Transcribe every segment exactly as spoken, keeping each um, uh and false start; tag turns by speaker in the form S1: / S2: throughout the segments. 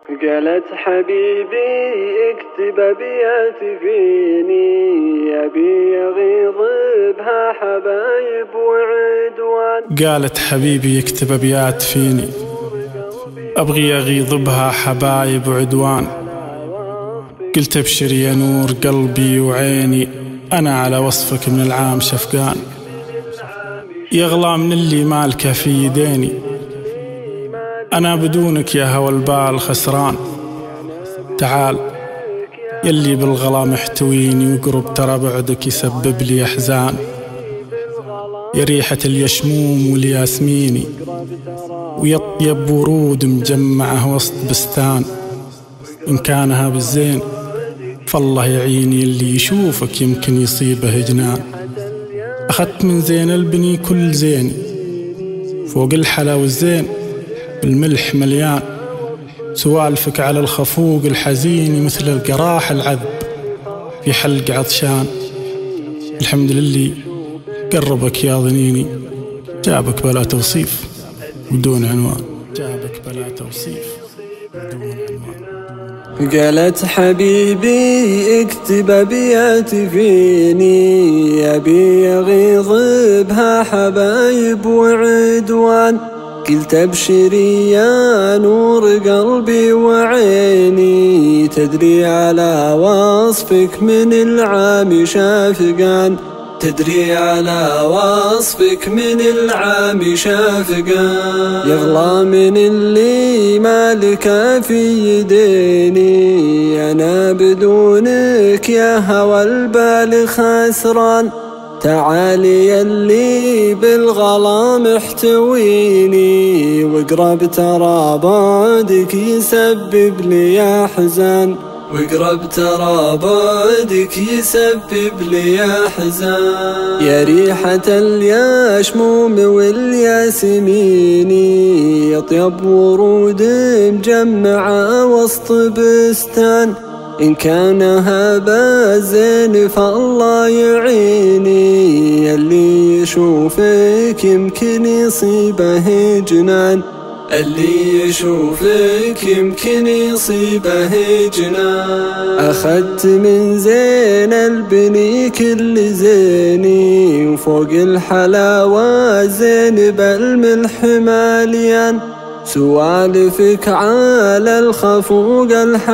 S1: قالت حبيبي اكتب ابيات فيني، ابي يغيظ بها حبايب وعدوان.
S2: قالت حبيبي يكتب ابيات فيني، ابغي اغيظ بها حبايب وعدوان. قلت ابشري يا نور قلبي وعيني، انا على وصفك من العام شفقان. يغلى من اللي مالكه في يديني، أنا بدونك يا هوى البال خسران. تعال يلي بالغلا محتويني وقرب، ترى بعدك يسبب لي أحزان. يا ريحة اليشموم والياسميني، ويطيب ورود مجمعه وسط بستان. إن كانها بالزين فالله يعيني، اللي يشوفك يمكن يصيبه جنان. أخذت من زين البني كل زيني، فوق الحلا والزين الملح مليان. سوالفك على الخفوق الحزين، مثل القراح العذب في حلق عطشان. الحمد لله قربك يا ظنيني، جابك بلا توصيف بدون عنوان. جابك بلا توصيف بدون عنوان.
S1: قالت حبيبي اكتب ابيات فيني، ابي يغيظ بها حبايب وعدوان. قلت ابشري يا نور قلبي وعيني، تدري على وصفك من العام شافقان. تدري على وصفك من العام شافقان. يغلى من اللي مالك في يديني، انا بدونك يا هوى البال خسران. تعالي يلي بالغلا محتويني، واقرب ترى بعدك يسبب لي أحزان. واقرب ترى بعدك يسبب لي أحزان. يا ريحة اليشموم والياسمين، يطيب ورود مجمعة وسط بستان. إن كان هذا زين فالله يعيني، اللي يشوفك يمكن يصيبه جنان. اللي يشوفك يمكن يصيبه جنان. أخذت من زين البني كل زيني، وفوق الحلاوة زين بالملح ماليان. سوالفك على الخفوق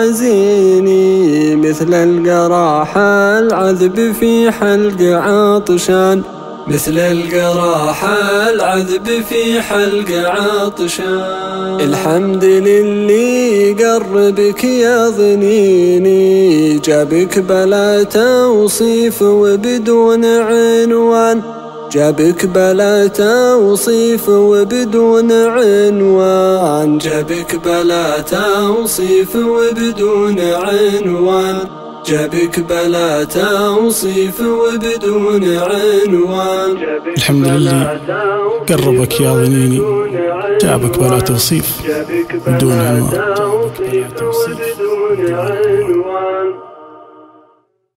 S1: الحزيني، مثل القراح العذب في حلق عطشان. مثل القراح العذب في حلق عطشان. الحمد للي قربك يا ظنيني، جابك بلا توصيف وبدون عنوان. جابك بلا توصيف وبدون عنوان. جابك بلا توصيف وبدون عنوان. جابك بلا توصيف وبدون عنوان.
S2: الحمد لله قربك يا ظنيني، جابك بلا توصيف بدون عنوان. جابك بلا توصيف بدون عنوان.